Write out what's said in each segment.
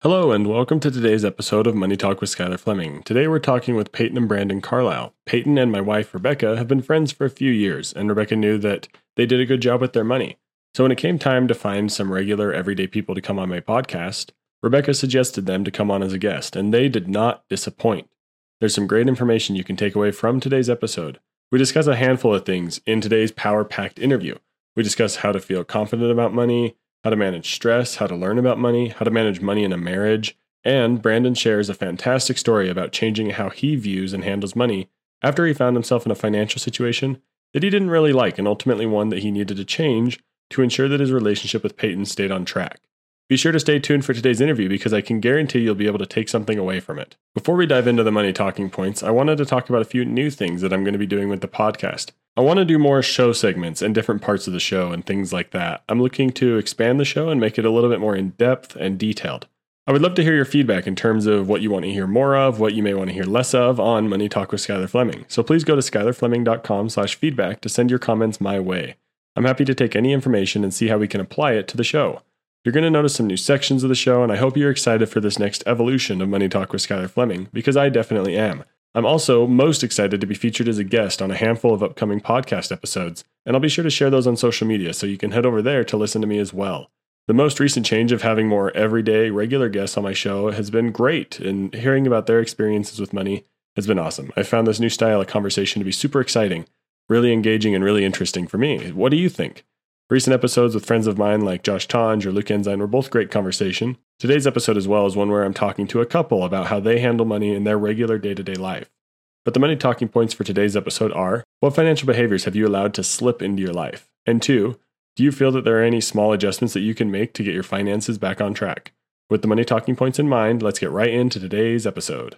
Hello and welcome to today's episode of Money Talk with Skylar Fleming. Today we're talking with Peyton and Brandon Carlisle. Peyton and my wife Rebecca have been friends for a few years, and Rebecca knew that they did a good job with their money. So when it came time to find some regular everyday people to come on my podcast, Rebecca suggested them to come on as a guest, and they did not disappoint. There's some great information you can take away from today's episode. We discuss a handful of things in today's power-packed interview. We discuss how to feel confident about money, how to manage stress, how to learn about money, how to manage money in a marriage, and Brandon shares a fantastic story about changing how he views and handles money after he found himself in a financial situation that he didn't really like and ultimately one that he needed to change to ensure that his relationship with Peyton stayed on track. Be sure to stay tuned for today's interview because I can guarantee you'll be able to take something away from it. Before we dive into the money talking points, I wanted to talk about a few new things that I'm going to be doing with the podcast. I want to do more show segments and different parts of the show and things like that. I'm looking to expand the show and make it a little bit more in-depth and detailed. I would love to hear your feedback in terms of what you want to hear more of, what you may want to hear less of on Money Talk with Skylar Fleming. So please go to skylarfleming.com/feedback to send your comments my way. I'm happy to take any information and see how we can apply it to the show. You're going to notice some new sections of the show, and I hope you're excited for this next evolution of Money Talk with Skylar Fleming, because I definitely am. I'm also most excited to be featured as a guest on a handful of upcoming podcast episodes, and I'll be sure to share those on social media so you can head over there to listen to me as well. The most recent change of having more everyday, regular guests on my show has been great, and hearing about their experiences with money has been awesome. I found this new style of conversation to be super exciting, really engaging, and really interesting for me. What do you think? Recent episodes with friends of mine like Josh Tonge or Luke Ensign were both great conversation. Today's episode as well is one where I'm talking to a couple about how they handle money in their regular day-to-day life. But the money talking points for today's episode are, what financial behaviors have you allowed to slip into your life? And 2, do you feel that there are any small adjustments that you can make to get your finances back on track? With the money talking points in mind, let's get right into today's episode.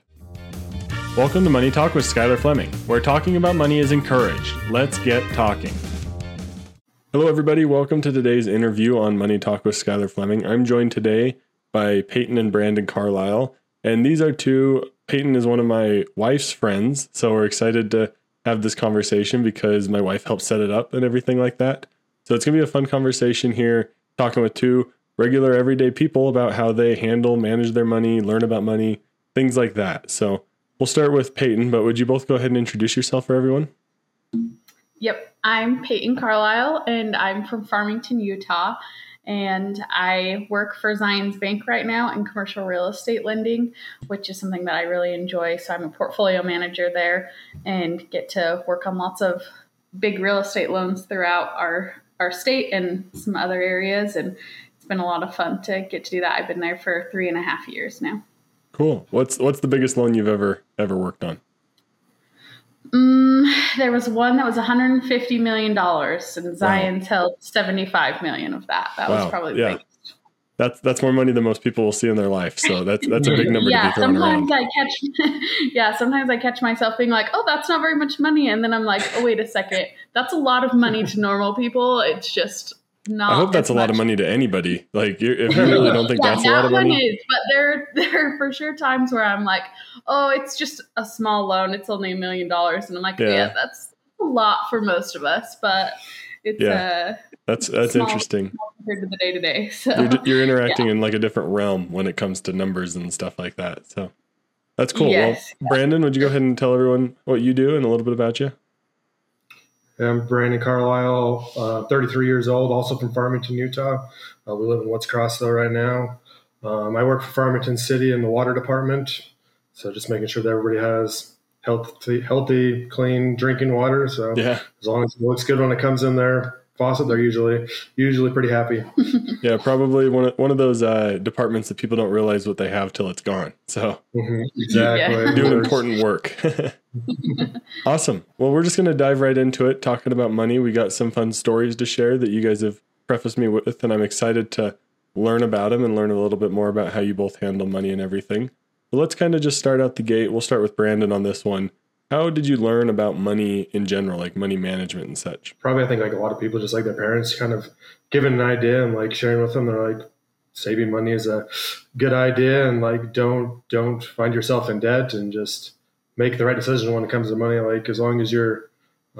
Welcome to Money Talk with Skylar Fleming, where talking about money is encouraged. Let's get talking. Hello, everybody. Welcome to today's interview on Money Talk with Skylar Fleming. I'm joined today by Peyton and Brandon Carlisle, and these are two. Peyton is one of my wife's friends, so we're excited to have this conversation because my wife helped set it up and everything like that. So it's going to be a fun conversation here, talking with two regular everyday people about how they manage their money, learn about money, things like that. So we'll start with Peyton, but would you both go ahead and introduce yourself for everyone? Yep, I'm Peyton Carlisle, and I'm from Farmington, Utah, and I work for Zions Bank right now in commercial real estate lending, which is something that I really enjoy. So I'm a portfolio manager there and get to work on lots of big real estate loans throughout our state and some other areas, and it's been a lot of fun to get to do that. I've been there for 3.5 years now. Cool. What's the biggest loan you've ever worked on? There was one that was $150 million, and Zions held $75 million of that. That was probably the biggest. That's more money than most people will see in their life. So that's a big number to be thrown around. Sometimes I catch myself being like, oh, that's not very much money. And then I'm like, oh, wait a second. That's a lot of money to normal people. It's just not. I hope that's a lot of money to anybody. Like, if you really don't think that's a lot of money. That one is, but there are for sure times where I'm like, oh, it's just a small loan. It's only $1 million. And I'm like, yeah, that's a lot for most of us. But it's that's small, interesting compared to the day-to-day. So you're interacting in like a different realm when it comes to numbers and stuff like that. So that's cool. Yes. Well, Brandon, would you go ahead and tell everyone what you do and a little bit about you? I'm Brandon Carlisle, 33 years old, also from Farmington, Utah. We live in Woods Crossville right now. I work for Farmington City in the water department, so just making sure that everybody has healthy, clean drinking water. So as long as it looks good when it comes in their faucet, they're usually pretty happy. Yeah, probably one of those departments that people don't realize what they have till it's gone. So exactly, doing important work. Awesome. Well, we're just going to dive right into it, talking about money. We got some fun stories to share that you guys have prefaced me with, and I'm excited to learn about them and learn a little bit more about how you both handle money and everything. But let's kind of just start out the gate. We'll start with Brandon on this one. How did you learn about money in general, like money management and such? Probably, I think like a lot of people, just like their parents kind of giving an idea and like sharing with them. They're like, saving money is a good idea, and like don't find yourself in debt, and just make the right decision when it comes to money. Like as long as you're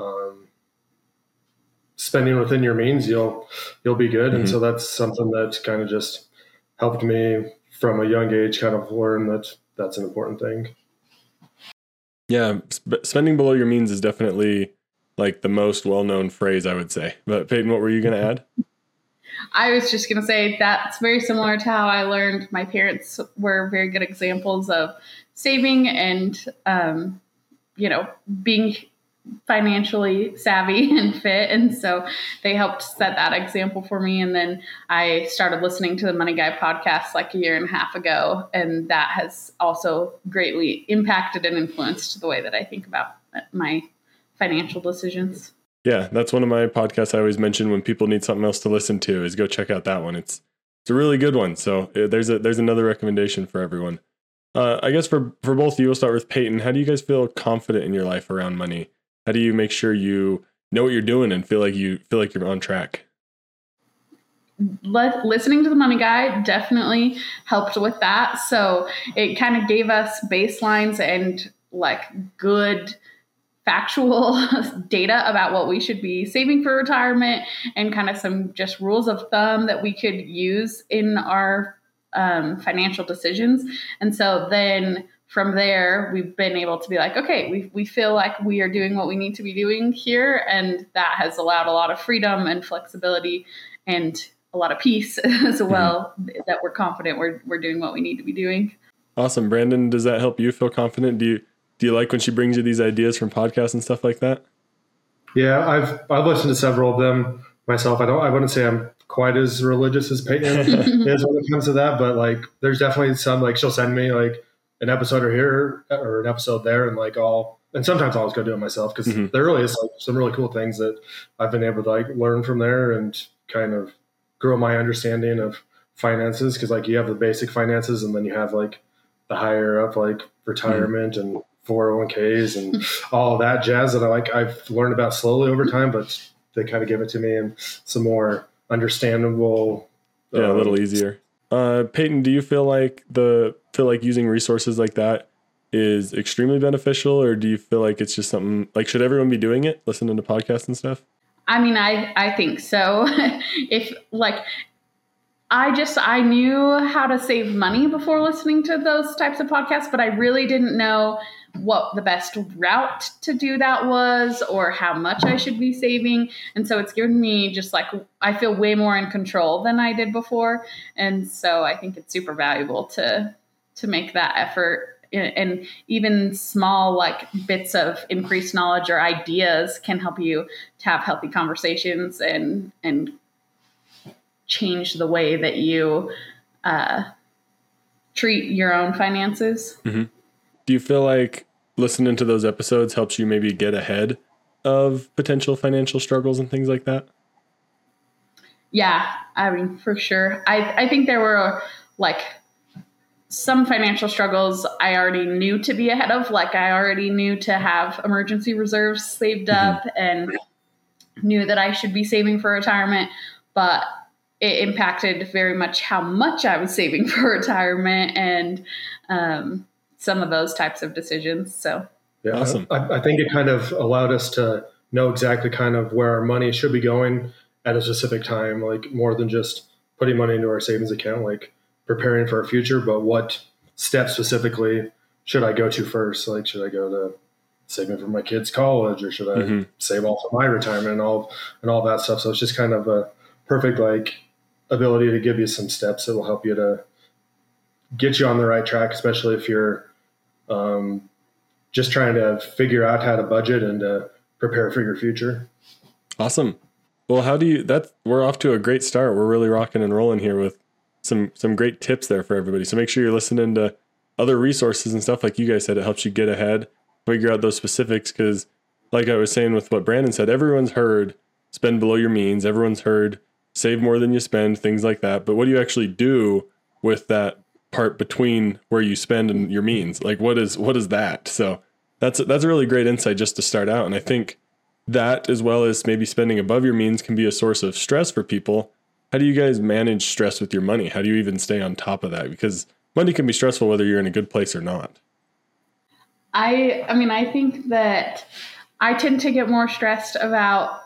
spending within your means, you'll be good. Mm-hmm. And so that's something that kind of just helped me from a young age kind of learn that that's an important thing. Yeah, spending below your means is definitely like the most well-known phrase, I would say. But Peyton, what were you going to add? I was just going to say that's very similar to how I learned. My parents were very good examples of saving and, being financially savvy and fit. And so they helped set that example for me. And then I started listening to the Money Guy podcast like a year and a half ago. And that has also greatly impacted and influenced the way that I think about my financial decisions. Yeah, that's one of my podcasts I always mention when people need something else to listen to is go check out that one. It's a really good one. So there's another recommendation for everyone. I guess for both of you, we'll start with Peyton. How do you guys feel confident in your life around money? How do you make sure you know what you're doing and feel like you're on track? Listening to the Money Guy definitely helped with that. So it kind of gave us baselines and like good factual data about what we should be saving for retirement and kind of some just rules of thumb that we could use in our financial decisions. And so then from there, we've been able to be like, okay, we feel like we are doing what we need to be doing here. And that has allowed a lot of freedom and flexibility and a lot of peace as well, that we're confident we're doing what we need to be doing. Awesome. Brandon, does that help you feel confident? Do you like when she brings you these ideas from podcasts and stuff like that? Yeah, I've listened to several of them myself. I wouldn't say I'm quite as religious as Peyton is when it comes to that, but like there's definitely some, like she'll send me like an episode or here or an episode there, and like and sometimes I'll just go do it myself because there really is like some really cool things that I've been able to like learn from there and kind of grow my understanding of finances, because like you have the basic finances and then you have like the higher up like retirement and 401ks and all of that jazz that I've learned about slowly over time, but they kind of give it to me in some more understandable. Yeah, a little easier. Peyton, do you feel like using resources like that is extremely beneficial, or do you feel like it's just something like, should everyone be doing it, listening to podcasts and stuff? I mean, I think so. If like, I knew how to save money before listening to those types of podcasts, but I really didn't know what the best route to do that was or how much I should be saving. And so it's given me just like, I feel way more in control than I did before. And so I think it's super valuable to make that effort. And even small like bits of increased knowledge or ideas can help you to have healthy conversations and change the way that you treat your own finances. Mm-hmm. Do you feel like listening to those episodes helps you maybe get ahead of potential financial struggles and things like that? Yeah, I mean, for sure. I think there were like some financial struggles I already knew to be ahead of. Like I already knew to have emergency reserves saved up and knew that I should be saving for retirement, but it impacted very much how much I was saving for retirement and some of those types of decisions. So yeah, awesome. I think it kind of allowed us to know exactly kind of where our money should be going at a specific time, like more than just putting money into our savings account, like preparing for our future, but what steps specifically should I go to first? Like, should I go to saving for my kids' college, or should I save all for my retirement and all that stuff? So it's just kind of a perfect like ability to give you some steps that will help you to get you on the right track, especially if you're just trying to figure out how to budget and to prepare for your future. Awesome. Well, we're off to a great start. We're really rocking and rolling here with some great tips there for everybody. So make sure you're listening to other resources and stuff like you guys said. It helps you get ahead, figure out those specifics. Because like I was saying with what Brandon said, everyone's heard spend below your means. Everyone's heard save more than you spend, things like that. But what do you actually do with that part between where you spend and your means? Like what is that? So that's a really great insight just to start out. And I think that, as well as maybe spending above your means, can be a source of stress for people. How do you guys manage stress with your money? How do you even stay on top of that? Because money can be stressful whether you're in a good place or not. I mean, I think that I tend to get more stressed about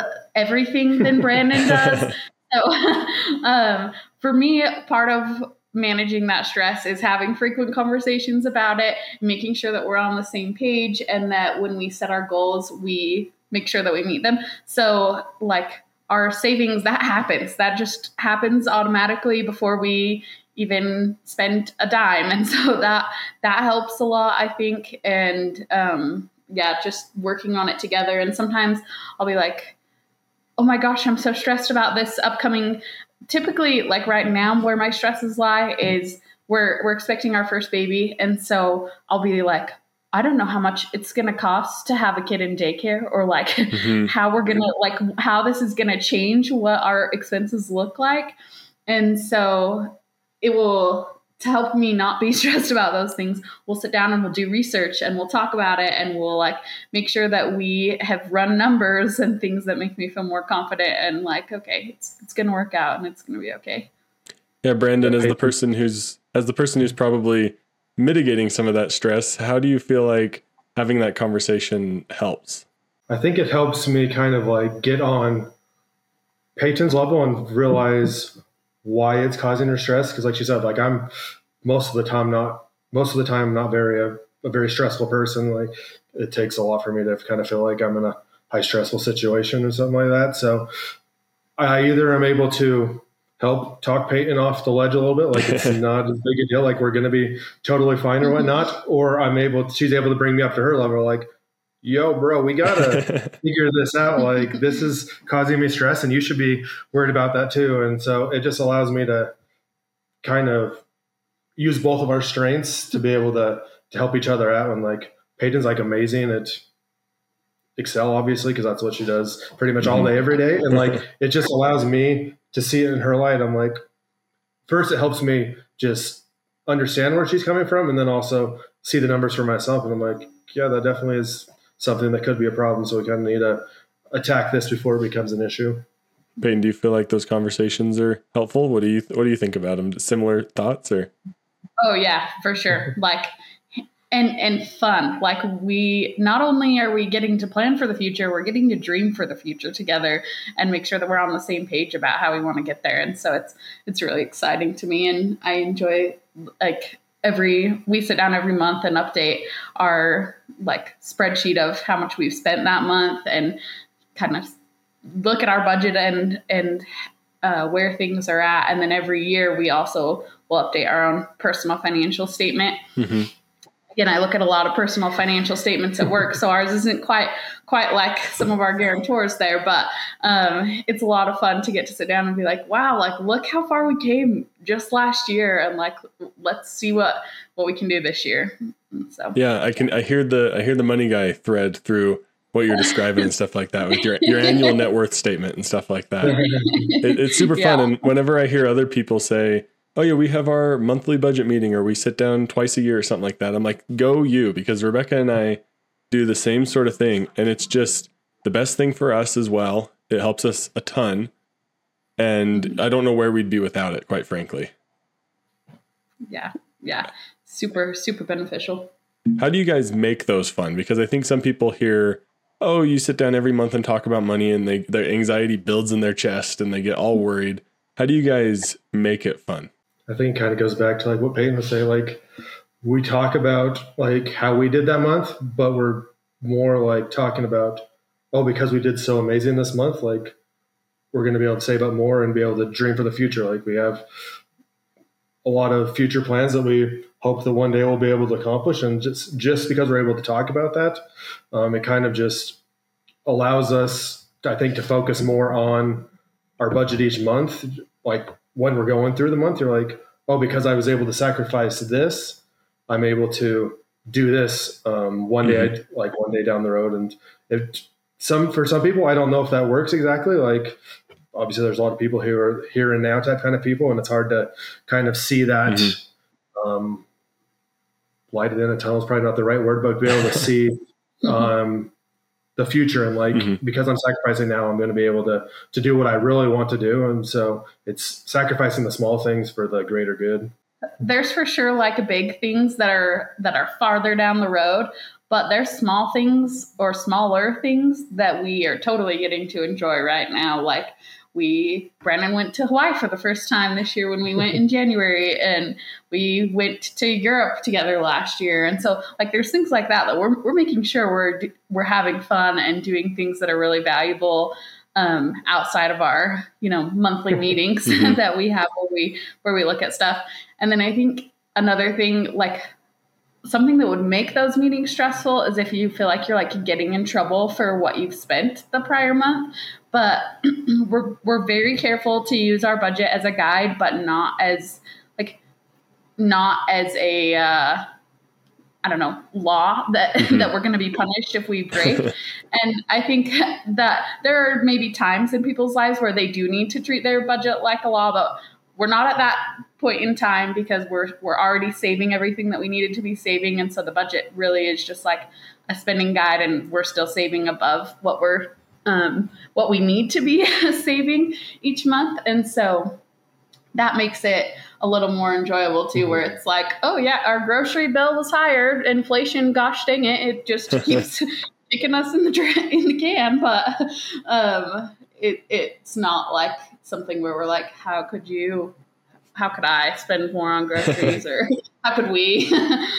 everything than Brandon does. So for me, part of managing that stress is having frequent conversations about it, making sure that we're on the same page, and that when we set our goals, we make sure that we meet them. So like our savings, that just happens automatically before we even spend a dime. And so that helps a lot, I think. And just working on it together. And sometimes I'll be like, oh my gosh, I'm so stressed about this upcoming. Typically, like right now, where my stresses lie is we're expecting our first baby. And so I'll be like, I don't know how much it's going to cost to have a kid in daycare, or like how we're going to, like how this is going to change what our expenses look like. And so it will, to help me not be stressed about those things, we'll sit down and we'll do research and we'll talk about it, and we'll like make sure that we have run numbers and things that make me feel more confident and like, okay, it's going to work out and it's going to be okay. Yeah. Brandon, as the person who's probably mitigating some of that stress, how do you feel like having that conversation helps? I think it helps me kind of like get on Peyton's level and realize why it's causing her stress. Cause like she said, like I'm most of the time not very, a very stressful person. Like it takes a lot for me to kind of feel like I'm in a high stressful situation or something like that. So I either am able to help talk Peyton off the ledge a little bit, like it's not as big a deal, like we're going to be totally fine or whatnot, or she's able to bring me up to her level, like, yo, bro, we gotta figure this out. Like this is causing me stress, and you should be worried about that too. And so it just allows me to kind of use both of our strengths to be able to help each other out. And like Peyton's like amazing at Excel, obviously, because that's what she does pretty much all day, every day. And like it just allows me to see it in her light. I'm like, first, it helps me just understand where she's coming from, and then also see the numbers for myself. And I'm like, yeah, that definitely is something that could be a problem. So we kind of need to attack this before it becomes an issue. Peyton, do you feel like those conversations are helpful? What do you think about them? Similar thoughts or? Oh yeah, for sure. Like, and fun. Like we, not only are we getting to plan for the future, we're getting to dream for the future together and make sure that we're on the same page about how we want to get there. And so it's really exciting to me. And I enjoy like we sit down every month and update our like spreadsheet of how much we've spent that month and kind of look at our budget and where things are at. And then every year we also will update our own personal financial statement. Mm-hmm. Again, I look at a lot of personal financial statements at work, so ours isn't quite like some of our guarantors there, but it's a lot of fun to get to sit down and be like, wow, like look how far we came just last year, and like let's see what we can do this year. So yeah, I hear the money guy thread through what you're describing and stuff like that with your annual net worth statement and stuff like that. It's super fun, and whenever I hear other people say, oh yeah, we have our monthly budget meeting, or we sit down twice a year or something like that, I'm like, go you, because Rebecca and I do the same sort of thing. And it's just the best thing for us as well. It helps us a ton. And I don't know where we'd be without it, quite frankly. Yeah. Super, super beneficial. How do you guys make those fun? Because I think some people hear, oh, you sit down every month and talk about money, and their anxiety builds in their chest and they get all worried. How do you guys make it fun? I think it kind of goes back to like what Peyton was saying, like we talk about like how we did that month, but we're more like talking about, oh, because we did so amazing this month, like we're going to be able to save up more and be able to dream for the future. Like we have a lot of future plans that we hope that one day we'll be able to accomplish. And just because we're able to talk about that, it kind of just allows us, I think, to focus more on our budget each month. Like when we're going through the month, you're like, oh, because I was able to sacrifice this, I'm able to do this one day, one day down the road. And for some people, I don't know if that works exactly. Like obviously there's a lot of people who are here and now type kind of people, and it's hard to kind of see that light at the end of the tunnel is probably not the right word, but be able to see the future, and like because I'm sacrificing now, I'm going to be able to do what I really want to do. And so it's sacrificing the small things for the greater good. There's for sure like big things that are farther down the road, but there's small things or smaller things that we are totally getting to enjoy right now. Like Brandon went to Hawaii for the first time this year when we went in January, and we went to Europe together last year. And so like there's things like that we're making sure we're having fun and doing things that are really valuable outside of our, monthly meetings that we have where we look at stuff. And then I think another thing, like something that would make those meetings stressful is if you feel like you're like getting in trouble for what you've spent the prior month. But we're very careful to use our budget as a guide, but not as a law that that we're going to be punished if we break. And I think that there are maybe times in people's lives where they do need to treat their budget like a law, but we're not at that point in time because we're already saving everything that we needed to be saving. And so the budget really is just like a spending guide, and we're still saving above what we need to be saving each month. And so that makes it a little more enjoyable too, where it's like, oh yeah, our grocery bill was higher. Inflation, gosh dang it just keeps kicking us in the can. But it's not like something where we're like, how could I spend more on groceries, or how could we?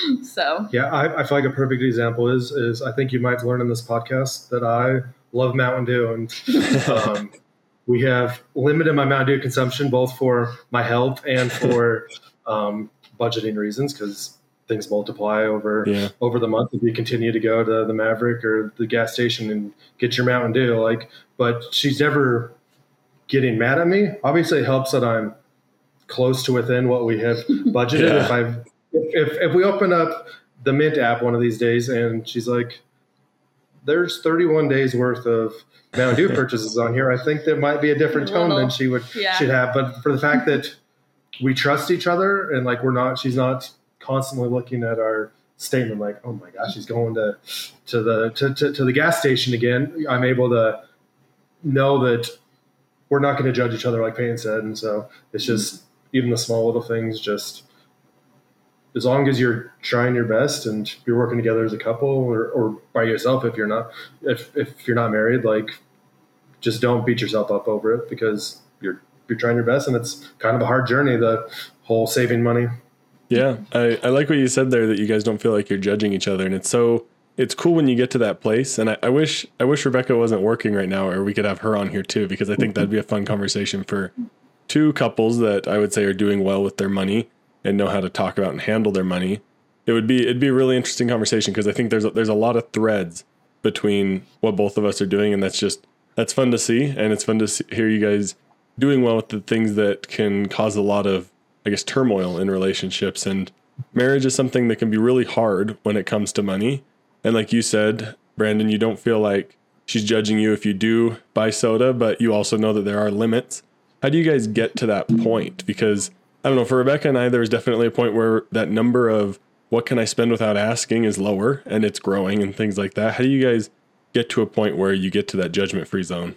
So yeah, I feel like a perfect example is I think you might learn in this podcast that I love Mountain Dew, and we have limited my Mountain Dew consumption both for my health and for budgeting reasons, because things multiply over the month if you continue to go to the Maverick or the gas station and get your Mountain Dew. But she's never getting mad at me. Obviously, it helps that I'm close to within what we have budgeted. If we open up the Mint app one of these days and she's like, there's 31 days worth of Mountain Dew purchases on here, I think there might be a different tone than she should have. But for the fact that we trust each other, and like she's not constantly looking at our statement like, oh my gosh, she's going to the gas station again. I'm able to know that we're not going to judge each other, like Payne said. And so it's just even the small little things, just as long as you're trying your best and you're working together as a couple or by yourself, if you're not married, like just don't beat yourself up over it, because you're trying your best, and it's kind of a hard journey, the whole saving money. Yeah. I like what you said there, that you guys don't feel like you're judging each other. And it's cool when you get to that place. And I wish Rebecca wasn't working right now, or we could have her on here too, because I think that'd be a fun conversation for two couples that I would say are doing well with their money and know how to talk about and handle their money. It'd be a really interesting conversation, because I think there's a lot of threads between what both of us are doing, and that's fun to see. And it's fun to hear you guys doing well with the things that can cause a lot of, I guess, turmoil in relationships. And marriage is something that can be really hard when it comes to money. And like you said, Brandon, you don't feel like she's judging you if you do buy soda, but you also know that there are limits. How do you guys get to that point? Because I don't know, for Rebecca and I, there was definitely a point where that number of what can I spend without asking is lower, and it's growing and things like that. How do you guys get to a point where you get to that judgment-free zone?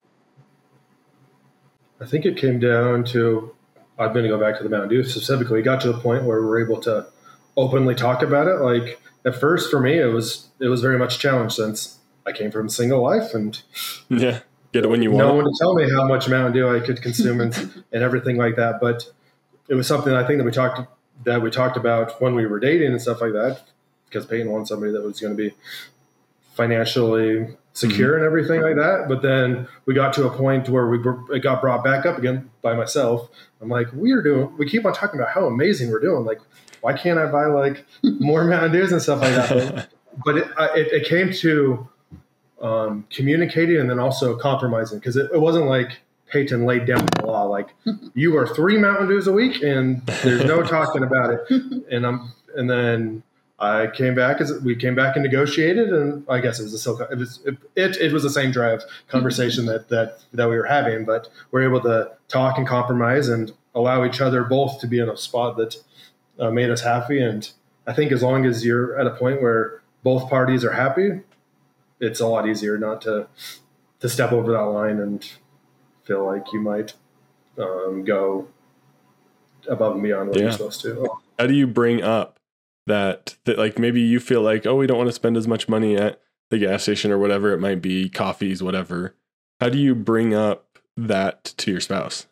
I think it came down to, I'm going to go back to the Mountain Dew specifically. We got to the point where we're able to openly talk about it. Like at first for me, it was very much a challenge, since I came from a single life, and get it when you want. No one to tell me how much Mountain Dew I could consume and everything like that. But it was something I think that we talked about when we were dating and stuff like that, because Peyton wanted somebody that was going to be financially secure and everything like that. But then we got to a point where it got brought back up again by myself. I'm like, we keep on talking about how amazing we're doing. Like, why can't I buy like more Mountain Dews and stuff like that? But it came to communicating and then also compromising, because it wasn't like Peyton laid down the law, like you are 3 Mountain Dews a week and there's no talking about it. And then I came back we came back and negotiated, and I guess it was it was the same drive conversation that we were having, but we're able to talk and compromise and allow each other both to be in a spot that made us happy. And I think as long as you're at a point where both parties are happy, it's a lot easier not to step over that line and feel like you might go above and beyond what you're supposed to. How do you bring up that like maybe you feel like, oh, we don't want to spend as much money at the gas station or whatever it might be, coffees, whatever. How do you bring up that to your spouse?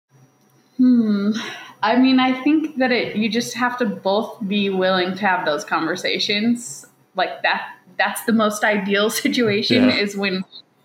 I mean, I think that you just have to both be willing to have those conversations. Like that's the most ideal situation is when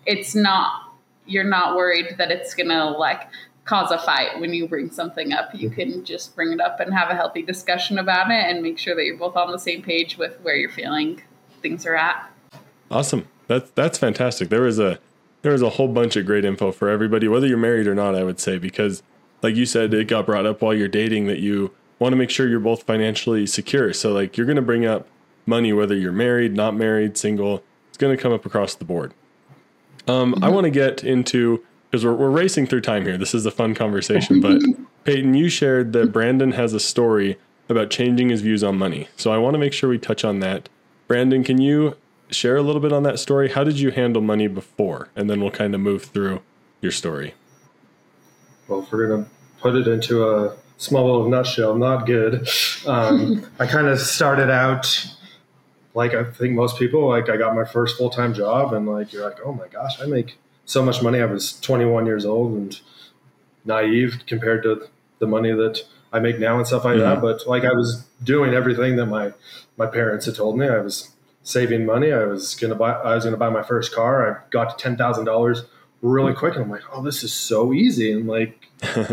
you're not worried that it's going to like cause a fight when you bring something up. You can just bring it up and have a healthy discussion about it and make sure that you're both on the same page with where you're feeling things are at. Awesome. That's fantastic. There was a whole bunch of great info for everybody, whether you're married or not, I would say, because like you said, it got brought up while you're dating that you want to make sure you're both financially secure. So like you're going to bring up money, whether you're married, not married, single, it's going to come up across the board. I want to get into, because we're racing through time here. This is a fun conversation, but Peyton, you shared that Brandon has a story about changing his views on money. So I want to make sure we touch on that. Brandon, can you share a little bit on that story? How did you handle money before? And then we'll kind of move through your story. Well, if we're going to put it into a small little nutshell, not good. I kind of started out like I think most people, like I got my first full-time job and like you're like, oh my gosh, I make so much money. I was 21 years old and naive compared to the money that I make now and stuff like that. But like I was doing everything that my parents had told me. I was saving money. I was gonna buy my first car. I got to $10,000 really quick, and I'm like, oh, this is so easy, and like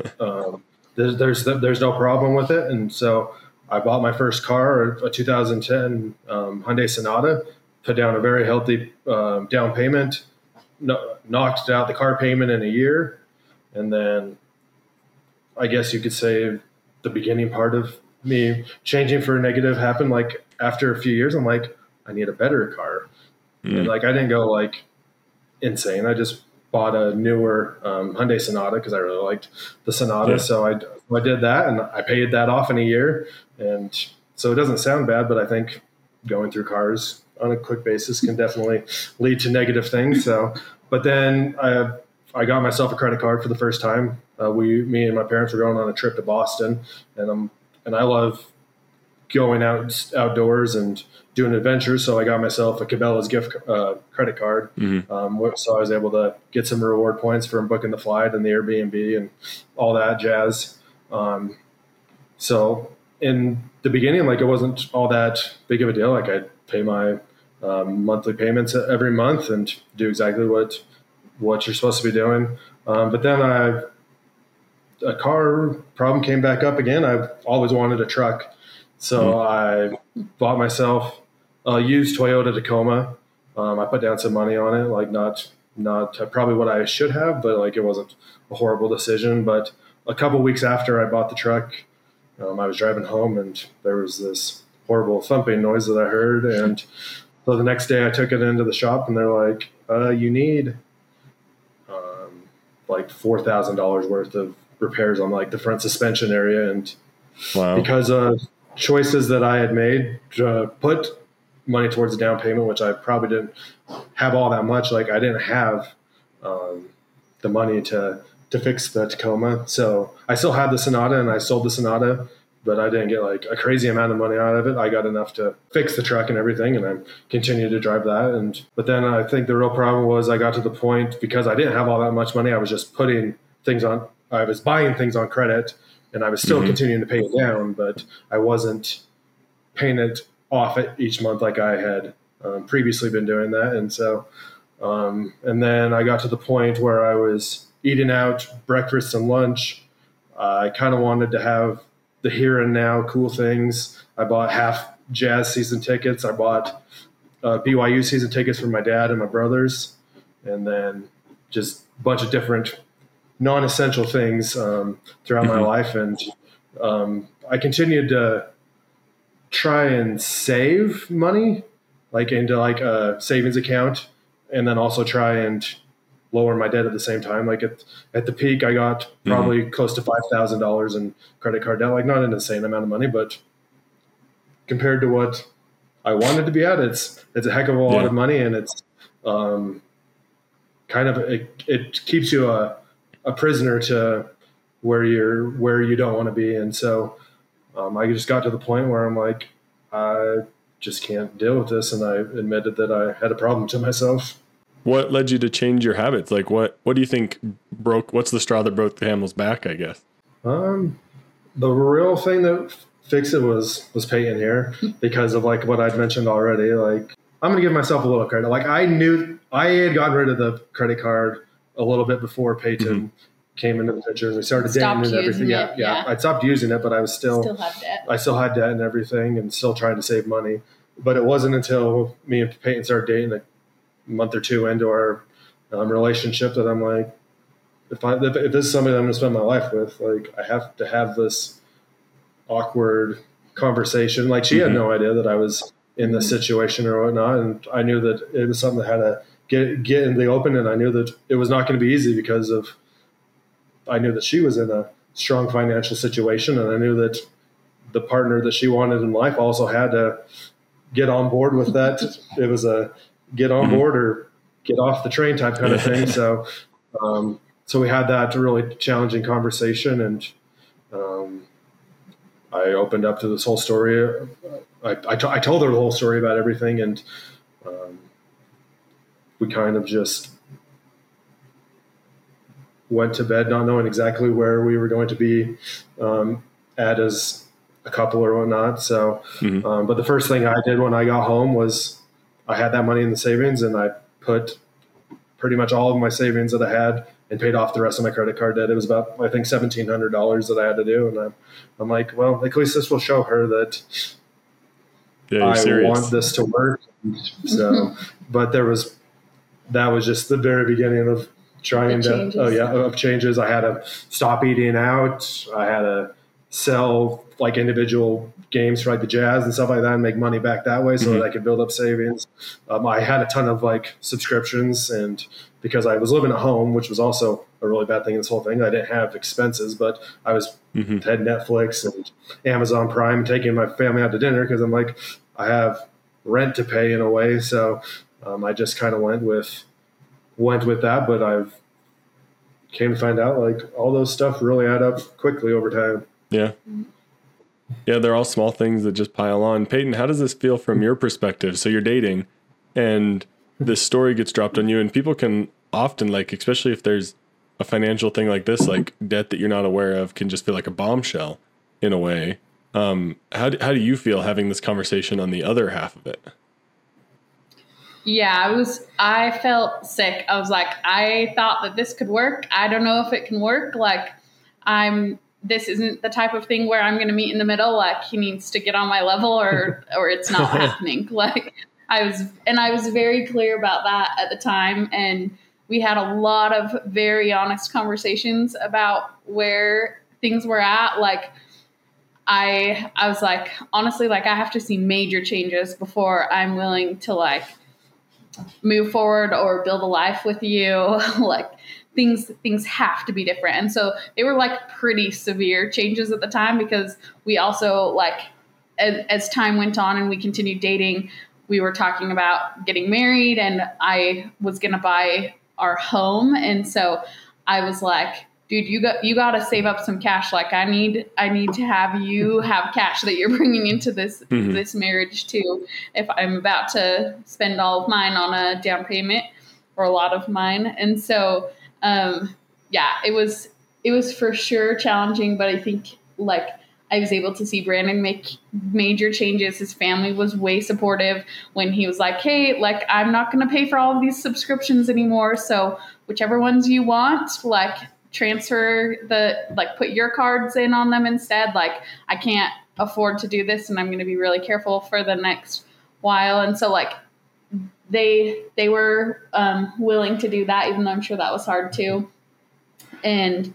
there's no problem with it. And so I bought my first car, a 2010 Hyundai Sonata, put down a very healthy down payment, knocked out the car payment in a year, and then I guess you could say the beginning part of me changing for a negative happened like after a few years. I'm like, I need a better car. And like I didn't go like insane. I just bought a newer Hyundai Sonata because I really liked the Sonata. Yeah. So I did that and I paid that off in a year. And so it doesn't sound bad, but I think going through cars on a quick basis can definitely lead to negative things. So, but then I got myself a credit card for the first time. Me and my parents were going on a trip to Boston, and I love going outdoors and doing adventures. So I got myself a Cabela's gift credit card. So I was able to get some reward points from booking the flight and the Airbnb and all that jazz. So in the beginning, like it wasn't all that big of a deal. Like I'd pay my monthly payments every month and do exactly what you're supposed to be doing. But then a car problem came back up again. I've always wanted a truck. So I bought myself a used Toyota Tacoma. I put down some money on it, like not probably what I should have, but like it wasn't a horrible decision. But a couple weeks after I bought the truck, I was driving home and there was this horrible thumping noise that I heard. And so the next day I took it into the shop and they're like, you need like $4,000 worth of repairs on like the front suspension area. And because of choices that I had made to put money towards the down payment, which I probably didn't have all that much. Like I didn't have the money to fix the Tacoma. So I still had the Sonata and I sold the Sonata, but I didn't get like a crazy amount of money out of it. I got enough to fix the truck and everything, and I continued to drive that. But then I think the real problem was I got to the point, because I didn't have all that much money, I was just putting things on, I was buying things on credit, and I was still continuing to pay it down, but I wasn't paying it off each month like I had previously been doing that. And so, and then I got to the point where I was eating out breakfast and lunch. I kind of wanted to have the here and now cool things. I bought half Jazz season tickets. I bought BYU season tickets for my dad and my brothers, and then just a bunch of different non-essential things throughout my life. And I continued to try and save money, like into like a savings account, and then also try and lower my debt at the same time. Like at the peak, I got probably close to $5,000 in credit card debt. Like not an insane amount of money, but compared to what I wanted to be at, it's a heck of a lot of money, and it's kind of it keeps you a prisoner to where you don't want to be. And so I just got to the point where I'm like, I just can't deal with this, and I admitted that I had a problem to myself. What led you to change your habits? Like what do you think what's the straw that broke the camel's back, I guess? The real thing that fixed it was Peyton here, because of like what I'd mentioned already. Like, I'm gonna give myself a little credit. Like, I knew I had gotten rid of the credit card a little bit before Peyton came into the picture, and we started dating and everything. Yeah. I'd stopped using it, but I was still had debt. I still had debt and everything, and still trying to save money. But it wasn't until me and Peyton started dating a month or two into our relationship that I'm like, if this is somebody that I'm going to spend my life with, like, I have to have this awkward conversation. Like, she had no idea that I was in this situation or whatnot, and I knew that it was something that had to get in the open, and I knew that it was not going to be easy because I knew that she was in a strong financial situation, and I knew that the partner that she wanted in life also had to get on board with that. It was a get on board or get off the train type kind of thing. So, so we had that really challenging conversation, and I opened up to this whole story. I told her the whole story about everything, and we kind of just went to bed not knowing exactly where we were going to be at as a couple or whatnot. So, but the first thing I did when I got home was I had that money in the savings, and I put pretty much all of my savings that I had and paid off the rest of my credit card debt. It was about, I think, $1,700 that I had to do. And I'm like, well, at least this will show her that I want this to work. So, but that was just the very beginning of trying of changes. I had to stop eating out. I had to sell like individual games for like the Jazz and stuff like that and make money back that way so that I could build up savings. I had a ton of like subscriptions, and because I was living at home, which was also a really bad thing in this whole thing, I didn't have expenses, but I was had Netflix and Amazon Prime, taking my family out to dinner because I'm like, I have rent to pay in a way. So I just kind of went with that, but I've came to find out like all those stuff really add up quickly over time. Yeah. Yeah, they're all small things that just pile on. Peyton, how does this feel from your perspective? So you're dating and this story gets dropped on you, and people can often, like, especially if there's a financial thing like this, like debt that you're not aware of, can just feel like a bombshell in a way. How do you feel having this conversation on the other half of it? Yeah, I felt sick. I was like, I thought that this could work. I don't know if it can work. Like, this isn't the type of thing where I'm going to meet in the middle. Like, he needs to get on my level or it's not happening. Like, I was very clear about that at the time. And we had a lot of very honest conversations about where things were at. Like, I was like, honestly, like, I have to see major changes before I'm willing to like move forward or build a life with you. Like, things have to be different. And so they were like pretty severe changes at the time, because we also, like, as time went on and we continued dating, we were talking about getting married, and I was going to buy our home. And so I was like, dude, you got to save up some cash. Like, I need to have you have cash that you're bringing into this this marriage too. If I'm about to spend all of mine on a down payment, or a lot of mine. And so, yeah, it was for sure challenging, but I think like I was able to see Brandon make major changes. His family was way supportive when he was like, hey, like, I'm not going to pay for all of these subscriptions anymore. So whichever ones you want, like, transfer put your cards in on them instead. Like, I can't afford to do this, and I'm going to be really careful for the next while. And so like they were willing to do that, even though I'm sure that was hard too. And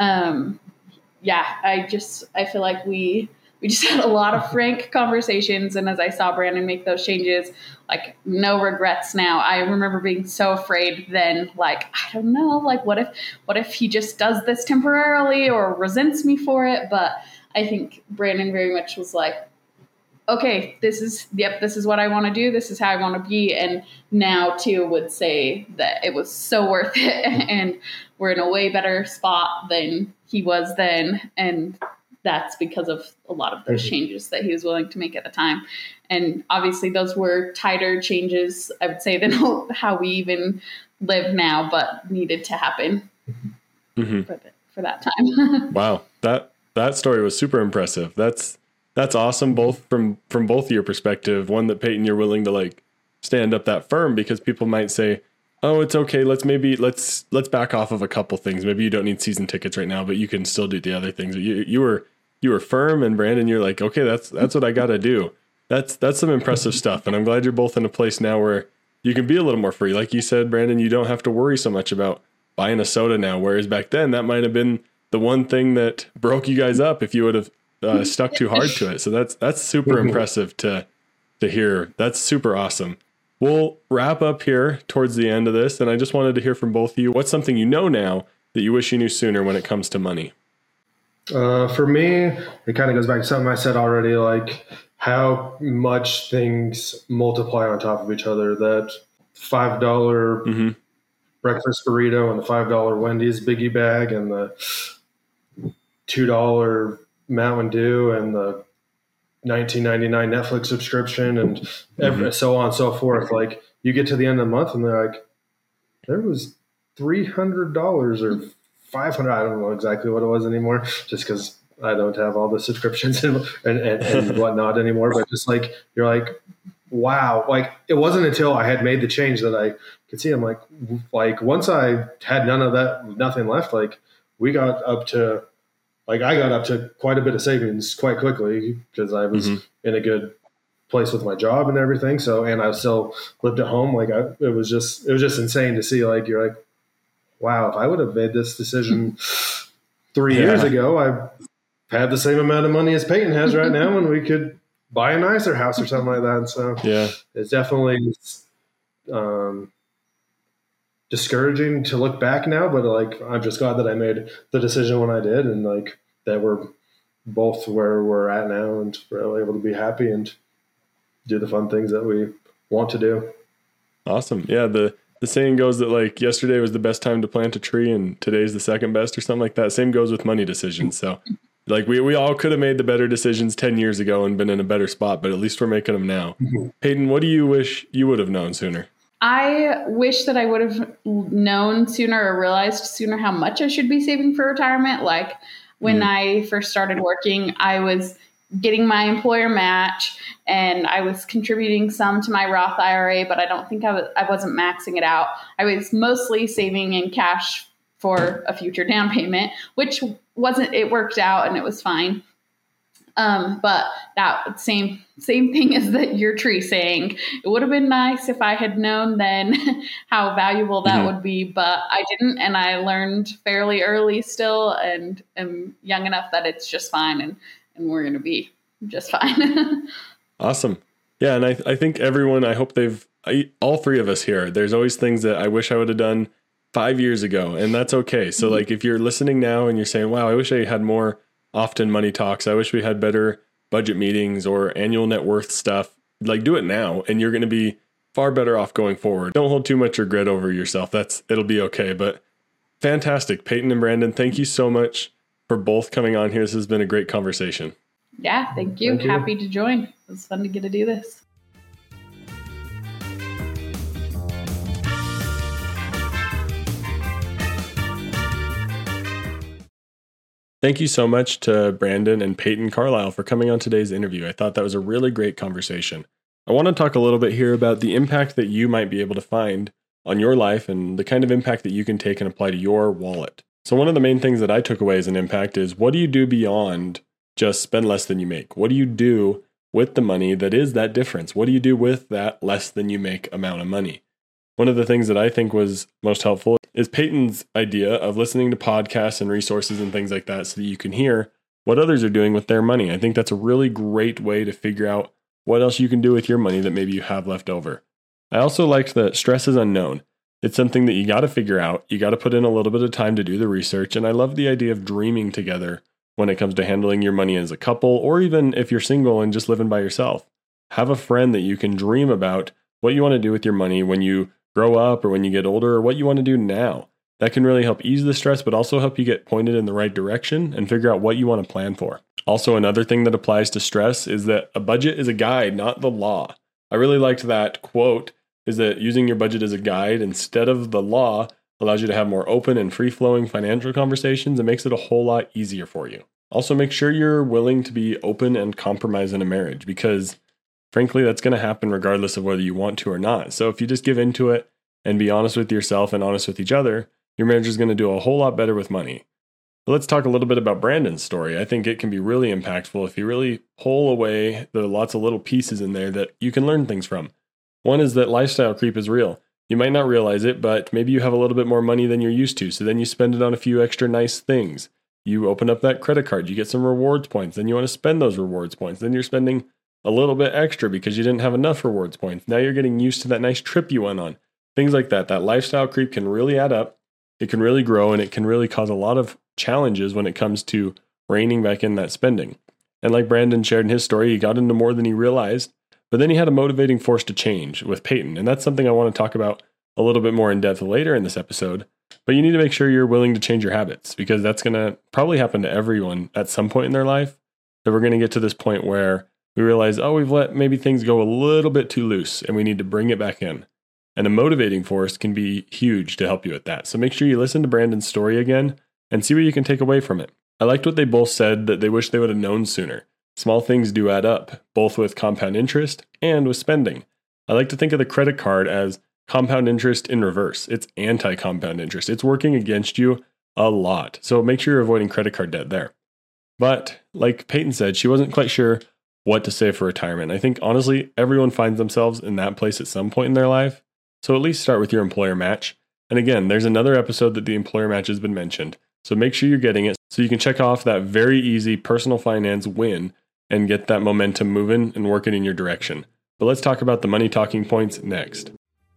yeah, I feel like we just had a lot of frank conversations. And as I saw Brandon make those changes, like, no regrets now. I remember being so afraid then, like, I don't know, like, what if he just does this temporarily or resents me for it? But I think Brandon very much was like, okay, this is what I want to do. This is how I want to be. And now too would say that it was so worth it. And we're in a way better spot than he was then. And that's because of a lot of those changes that he was willing to make at the time. And obviously those were tighter changes, I would say, than how we even live now, but needed to happen for that time. Wow. That story was super impressive. That's awesome. Both from both of your perspective, one that Peyton, you're willing to like stand up that firm, because people might say, oh, it's okay. Let's back off of a couple things. Maybe you don't need season tickets right now, but you can still do the other things. You were firm, and Brandon, you're like, okay, that's what I got to do. That's some impressive stuff. And I'm glad you're both in a place now where you can be a little more free. Like you said, Brandon, you don't have to worry so much about buying a soda now. Whereas back then that might've been the one thing that broke you guys up if you would have stuck too hard to it. So that's super impressive to hear. That's super awesome. We'll wrap up here towards the end of this, and I just wanted to hear from both of you. What's something you know now that you wish you knew sooner when it comes to money? For me, it kind of goes back to something I said already, like how much things multiply on top of each other. That $5 breakfast burrito and the $5 Wendy's biggie bag and the $2 Mountain Dew and the $19.99 Netflix subscription and so on and so forth. Like you get to the end of the month and they're like, there was $300 or $500. I don't know exactly what it was anymore, just because I don't have all the subscriptions and whatnot anymore. But just like, you're like, wow. Like it wasn't until I had made the change that I could see. I'm like once I had nothing left, like we got up to, like I got up to quite a bit of savings quite quickly because I was in a good place with my job and everything. So, and I still lived at home. Like it was just insane to see, like, you're like, wow, if I would have made this decision 3 years ago, I had the same amount of money as Peyton has right now, and we could buy a nicer house or something like that. And so it's definitely discouraging to look back now, but like I'm just glad that I made the decision when I did, and like that we're both where we're at now, and we're able to be happy and do the fun things that we want to do. Awesome. Yeah, the saying goes that like yesterday was the best time to plant a tree and today's the second best or something like that. Same goes with money decisions. So like we all could have made the better decisions 10 years ago and been in a better spot, but at least we're making them now. Peyton, what do you wish you would have known sooner? I wish that I would have known sooner or realized sooner how much I should be saving for retirement. Like when I first started working, I was getting my employer match and I was contributing some to my Roth IRA, but I don't think I wasn't maxing it out. I was mostly saving in cash for a future down payment, which it worked out and it was fine. But that same thing as your tree saying, it would have been nice if I had known then how valuable that would be, but I didn't. And I learned fairly early still and am young enough that it's just fine. And we're going to be just fine. Awesome. Yeah. And I think everyone, I hope all three of us here, there's always things that I wish I would have done 5 years ago, and that's okay. So like if you're listening now and you're saying, wow, I wish I had more often money talks. I wish we had better budget meetings or annual net worth stuff. Like do it now and you're going to be far better off going forward. Don't hold too much regret over yourself. It'll be okay. But fantastic. Peyton and Brandon, thank you so much for both coming on here. This has been a great conversation. Yeah, thank you. Happy to join. It was fun to get to do this. Thank you so much to Brandon and Peyton Carlisle for coming on today's interview. I thought that was a really great conversation. I want to talk a little bit here about the impact that you might be able to find on your life and the kind of impact that you can take and apply to your wallet. So one of the main things that I took away as an impact is, what do you do beyond just spend less than you make? What do you do with the money that is that difference? What do you do with that less than you make amount of money? One of the things that I think was most helpful is Peyton's idea of listening to podcasts and resources and things like that so that you can hear what others are doing with their money. I think that's a really great way to figure out what else you can do with your money that maybe you have left over. I also liked that stress is unknown. It's something that you got to figure out. You got to put in a little bit of time to do the research. And I love the idea of dreaming together when it comes to handling your money as a couple, or even if you're single and just living by yourself. Have a friend that you can dream about what you want to do with your money when you grow up or when you get older, or what you want to do now. That can really help ease the stress, but also help you get pointed in the right direction and figure out what you want to plan for. Also, another thing that applies to stress is that a budget is a guide, not the law. I really liked that quote, is that using your budget as a guide instead of the law allows you to have more open and free-flowing financial conversations and makes it a whole lot easier for you. Also, make sure you're willing to be open and compromise in a marriage because, frankly, that's going to happen regardless of whether you want to or not. So if you just give into it and be honest with yourself and honest with each other, your marriage is going to do a whole lot better with money. But let's talk a little bit about Brandon's story. I think it can be really impactful if you really pull away the lots of little pieces in there that you can learn things from. One is that lifestyle creep is real. You might not realize it, but maybe you have a little bit more money than you're used to, so then you spend it on a few extra nice things. You open up that credit card, you get some rewards points, then you want to spend those rewards points. Then you're spending a little bit extra because you didn't have enough rewards points. Now you're getting used to that nice trip you went on. Things like that. That lifestyle creep can really add up. It can really grow, and it can really cause a lot of challenges when it comes to reining back in that spending. And like Brandon shared in his story, he got into more than he realized, but then he had a motivating force to change with Peyton. And that's something I want to talk about a little bit more in depth later in this episode. But you need to make sure you're willing to change your habits because that's going to probably happen to everyone at some point in their life. That we're going to get to this point where we realize, oh, we've let maybe things go a little bit too loose and we need to bring it back in. And a motivating force can be huge to help you with that. So make sure you listen to Brandon's story again and see what you can take away from it. I liked what they both said, that they wish they would have known sooner. Small things do add up, both with compound interest and with spending. I like to think of the credit card as compound interest in reverse. It's anti-compound interest. It's working against you a lot. So make sure you're avoiding credit card debt there. But like Peyton said, she wasn't quite sure what to save for retirement. I think honestly, everyone finds themselves in that place at some point in their life. So at least start with your employer match. And again, there's another episode that the employer match has been mentioned. So make sure you're getting it so you can check off that very easy personal finance win and get that momentum moving and working in your direction. But let's talk about the money talking points next.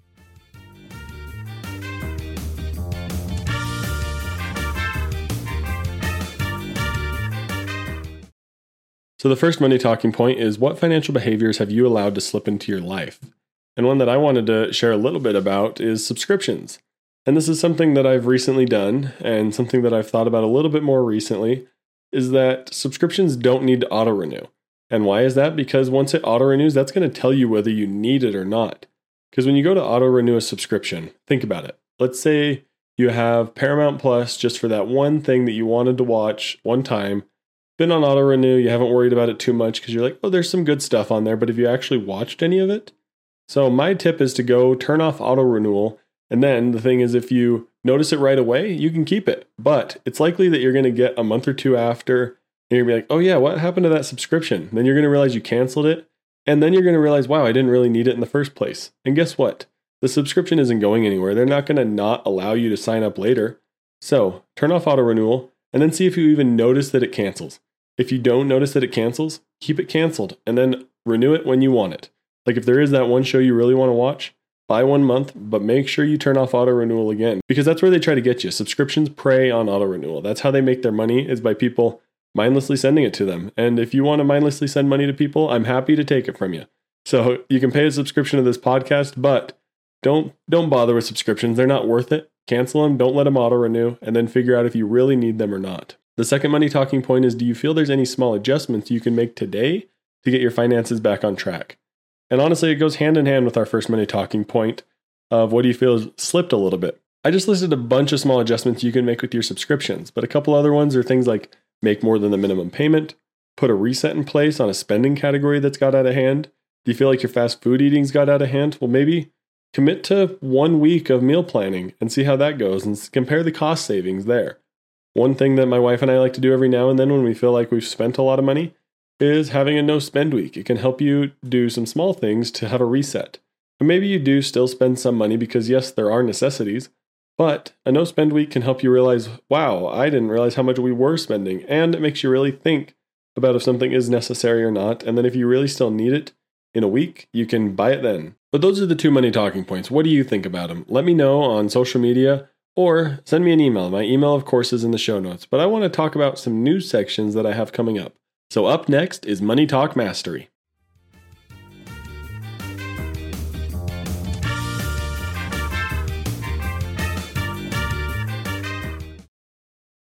So the first money talking point is, what financial behaviors have you allowed to slip into your life? And one that I wanted to share a little bit about is subscriptions. And this is something that I've recently done and something that I've thought about a little bit more recently, is that subscriptions don't need to auto-renew. And why is that? Because once it auto-renews, that's going to tell you whether you need it or not. Because when you go to auto-renew a subscription, think about it. Let's say you have Paramount Plus just for that one thing that you wanted to watch one time, been on auto-renew, you haven't worried about it too much because you're like, oh, there's some good stuff on there, but have you actually watched any of it? So my tip is to go turn off auto-renewal, and then the thing is, if you notice it right away, you can keep it. But it's likely that you're going to get a month or two after, and you're going to be like, oh yeah, what happened to that subscription? Then you're going to realize you canceled it, and then you're going to realize, wow, I didn't really need it in the first place. And guess what? The subscription isn't going anywhere. They're not going to not allow you to sign up later. So turn off auto-renewal, and then see if you even notice that it cancels. If you don't notice that it cancels, keep it canceled, and then renew it when you want it. Like if there is that one show you really want to watch, buy 1 month, but make sure you turn off auto renewal again, because that's where they try to get you. Subscriptions prey on auto renewal. That's how they make their money, is by people mindlessly sending it to them. And if you want to mindlessly send money to people, I'm happy to take it from you. So you can pay a subscription to this podcast, but don't bother with subscriptions. They're not worth it. Cancel them. Don't let them auto renew, and then figure out if you really need them or not. The second money talking point is, do you feel there's any small adjustments you can make today to get your finances back on track? And honestly, it goes hand in hand with our first money talking point of, what do you feel has slipped a little bit? I just listed a bunch of small adjustments you can make with your subscriptions, but a couple other ones are things like make more than the minimum payment, put a reset in place on a spending category that's got out of hand. Do you feel like your fast food eating's got out of hand? Well, maybe commit to 1 week of meal planning and see how that goes and compare the cost savings there. One thing that my wife and I like to do every now and then when we feel like we've spent a lot of money is having a no spend week. It can help you do some small things to have a reset. And maybe you do still spend some money because yes, there are necessities, but a no spend week can help you realize, wow, I didn't realize how much we were spending. And it makes you really think about if something is necessary or not. And then if you really still need it in a week, you can buy it then. But those are the 2 money talking points. What do you think about them? Let me know on social media or send me an email. My email, of course, is in the show notes. But I want to talk about some news sections that I have coming up. So up next is Money Talk Mastery.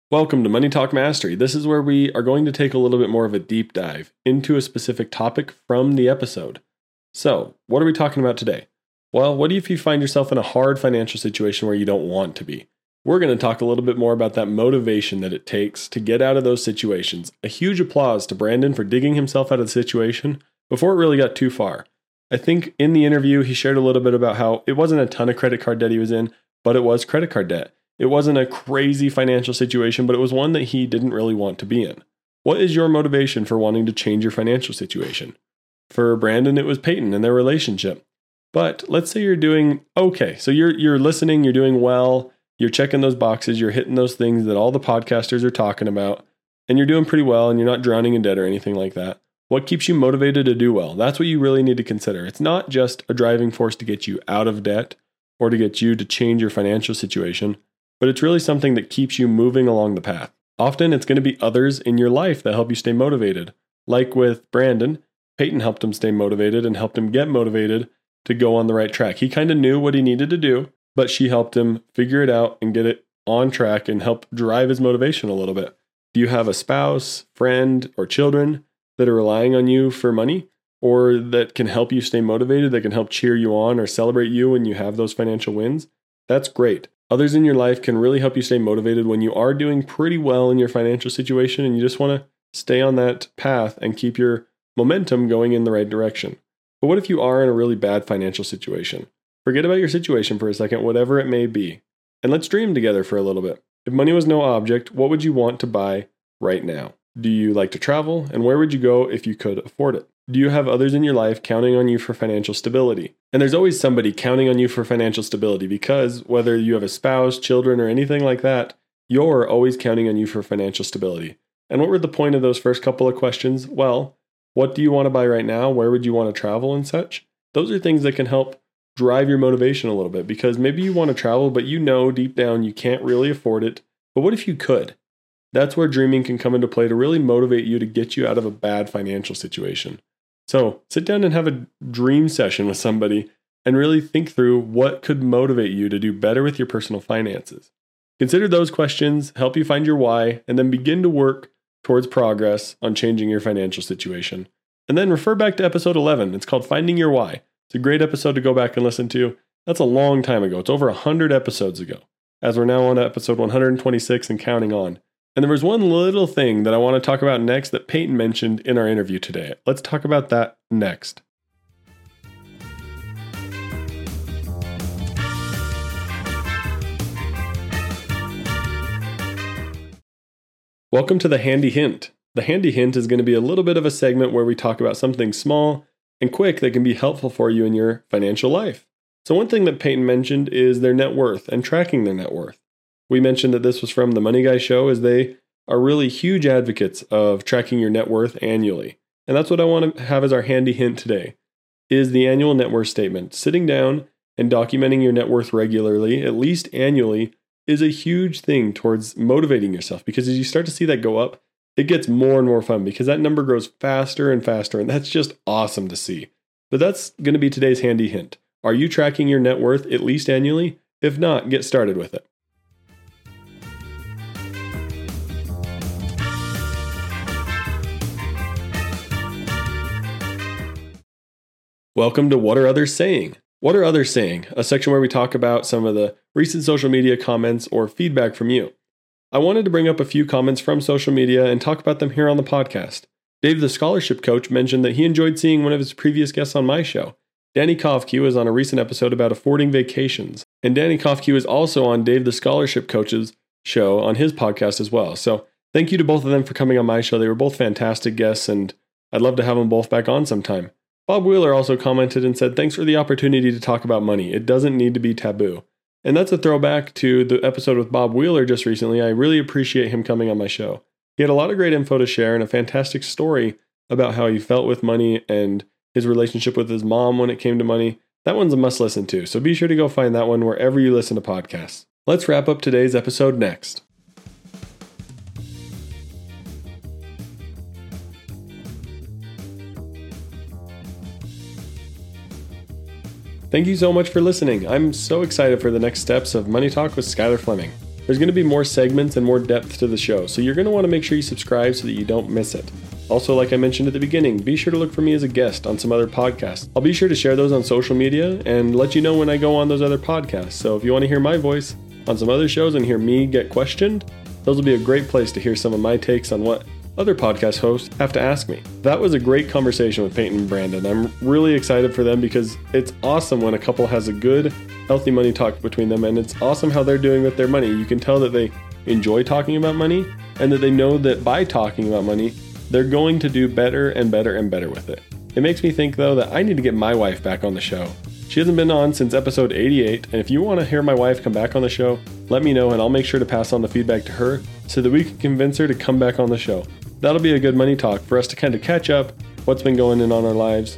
Welcome to Money Talk Mastery. This is where we are going to take a little bit more of a deep dive into a specific topic from the episode. So, what are we talking about today? Well, what if you find yourself in a hard financial situation where you don't want to be? We're going to talk a little bit more about that motivation that it takes to get out of those situations. A huge applause to Brandon for digging himself out of the situation before it really got too far. I think in the interview, he shared a little bit about how it wasn't a ton of credit card debt he was in, but it was credit card debt. It wasn't a crazy financial situation, but it was one that he didn't really want to be in. What is your motivation for wanting to change your financial situation? For Brandon, it was Peyton and their relationship. But let's say you're doing okay. So you're listening, you're doing well, you're checking those boxes, you're hitting those things that all the podcasters are talking about, and you're doing pretty well and you're not drowning in debt or anything like that. What keeps you motivated to do well? That's what you really need to consider. It's not just a driving force to get you out of debt or to get you to change your financial situation, but it's really something that keeps you moving along the path. Often it's going to be others in your life that help you stay motivated. Like with Brandon, Peyton helped him stay motivated and helped him get motivated to go on the right track. He kind of knew what he needed to do, but she helped him figure it out and get it on track and help drive his motivation a little bit. Do you have a spouse, friend, or children that are relying on you for money or that can help you stay motivated, that can help cheer you on or celebrate you when you have those financial wins? That's great. Others in your life can really help you stay motivated when you are doing pretty well in your financial situation and you just want to stay on that path and keep your momentum going in the right direction. But what if you are in a really bad financial situation? Forget about your situation for a second, whatever it may be. And let's dream together for a little bit. If money was no object, what would you want to buy right now? Do you like to travel? And where would you go if you could afford it? Do you have others in your life counting on you for financial stability? And there's always somebody counting on you for financial stability because whether you have a spouse, children, or anything like that, you're always counting on you for financial stability. And what were the point of those first couple of questions? Well, what do you want to buy right now? Where would you want to travel and such? Those are things that can help drive your motivation a little bit because maybe you want to travel, but you know deep down you can't really afford it. But what if you could? That's where dreaming can come into play to really motivate you to get you out of a bad financial situation. So sit down and have a dream session with somebody and really think through what could motivate you to do better with your personal finances. Consider those questions, help you find your why, and then begin to work towards progress on changing your financial situation. And then refer back to episode 11. It's called Finding Your Why. It's a great episode to go back and listen to. That's a long time ago. It's over 100 episodes ago, as we're now on to episode 126 and counting on. And there was one little thing that I want to talk about next that Peyton mentioned in our interview today. Let's talk about that next. Welcome to the Handy Hint. The Handy Hint is going to be a little bit of a segment where we talk about something small and quick that can be helpful for you in your financial life. So one thing that Peyton mentioned is their net worth and tracking their net worth. We mentioned that this was from the Money Guy Show as they are really huge advocates of tracking your net worth annually. And that's what I want to have as our handy hint today, is the annual net worth statement. Sitting down and documenting your net worth regularly, at least annually, is a huge thing towards motivating yourself because as you start to see that go up, it gets more and more fun because that number grows faster and faster, and that's just awesome to see. But that's going to be today's handy hint. Are you tracking your net worth at least annually? If not, get started with it. Welcome to What Are Others Saying? What Are Others Saying? A section where we talk about some of the recent social media comments or feedback from you. I wanted to bring up a few comments from social media and talk about them here on the podcast. Dave the Scholarship Coach mentioned that he enjoyed seeing one of his previous guests on my show. Danny Kofke was on a recent episode about affording vacations. And Danny Kofke was also on Dave the Scholarship Coach's show on his podcast as well. So thank you to both of them for coming on my show. They were both fantastic guests and I'd love to have them both back on sometime. Bob Wheeler also commented and said, thanks for the opportunity to talk about money. It doesn't need to be taboo. And that's a throwback to the episode with Bob Wheeler just recently. I really appreciate him coming on my show. He had a lot of great info to share and a fantastic story about how he felt with money and his relationship with his mom when it came to money. That one's a must listen to, so be sure to go find that one wherever you listen to podcasts. Let's wrap up today's episode next. Thank you so much for listening. I'm so excited for the next steps of Money Talk with Skylar Fleming. There's going to be more segments and more depth to the show, so you're going to want to make sure you subscribe so that you don't miss it. Also, like I mentioned at the beginning, be sure to look for me as a guest on some other podcasts. I'll be sure to share those on social media and let you know when I go on those other podcasts. So if you want to hear my voice on some other shows and hear me get questioned, those will be a great place to hear some of my takes on what other podcast hosts have to ask me. That was a great conversation with Peyton and Brandon. I'm really excited for them because it's awesome when a couple has a good, healthy money talk between them, and it's awesome how they're doing with their money. You can tell that they enjoy talking about money and that they know that by talking about money, they're going to do better and better and better with it. It makes me think, though, that I need to get my wife back on the show. She hasn't been on since episode 88, and if you want to hear my wife come back on the show, let me know and I'll make sure to pass on the feedback to her so that we can convince her to come back on the show. That'll be a good money talk for us to kind of catch up what's been going on in our lives,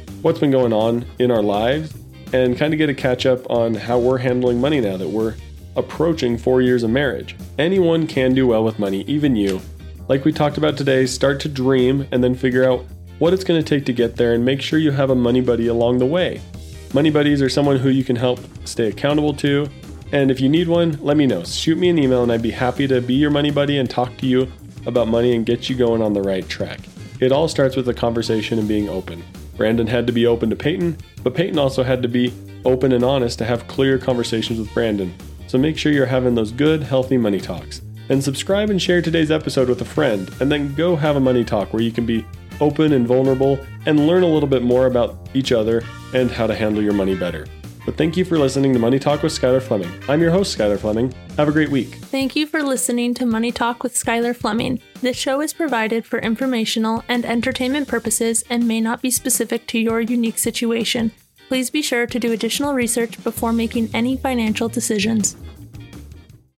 and kind of get a catch up on how we're handling money now that we're approaching 4 years of marriage. Anyone can do well with money, even you. Like we talked about today, start to dream and then figure out what it's going to take to get there, and make sure you have a money buddy along the way. Money buddies are someone who you can help stay accountable to, and if you need one, let me know. Shoot me an email and I'd be happy to be your money buddy and talk to you about money and get you going on the right track. It all starts with a conversation and being open. Brandon had to be open to Peyton, but Peyton also had to be open and honest to have clear conversations with Brandon. So make sure you're having those good, healthy money talks. And subscribe and share today's episode with a friend, and then go have a money talk where you can be open and vulnerable and learn a little bit more about each other and how to handle your money better. But thank you for listening to Money Talk with Skylar Fleming. I'm your host, Skylar Fleming. Have a great week. Thank you for listening to Money Talk with Skylar Fleming. This show is provided for informational and entertainment purposes and may not be specific to your unique situation. Please be sure to do additional research before making any financial decisions.